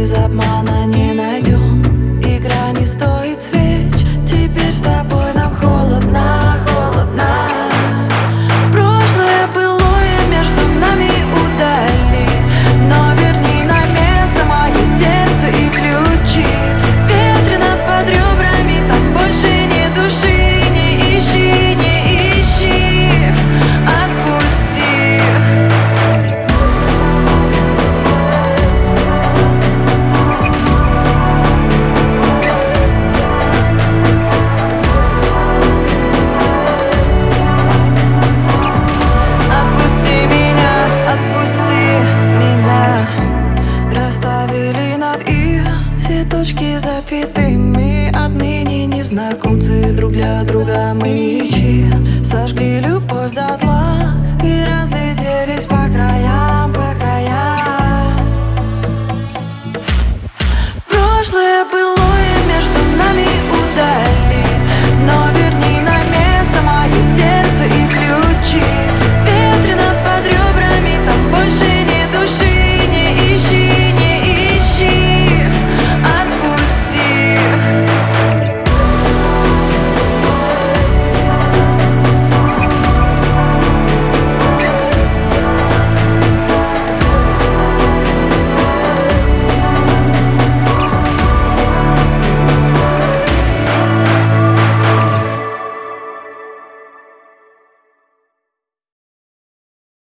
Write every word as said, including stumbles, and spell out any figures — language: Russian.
без обмана не найдем. Игра не стоит свеч, теперь с тобой нам холодно, холодно. Прошлое былое между нами удали, но верни на место мое сердце и ключи. Ветрено под ребрами, там больше нет души. Не ищи, не ищи, отпусти. Отпусти меня, отпусти меня. Расставили над «и» все точки запятыми. Отныне незнакомцы, друг для друга мы ничьи. Сожгли любовь дотла и разлетелись по краям, по краям. Прошлое было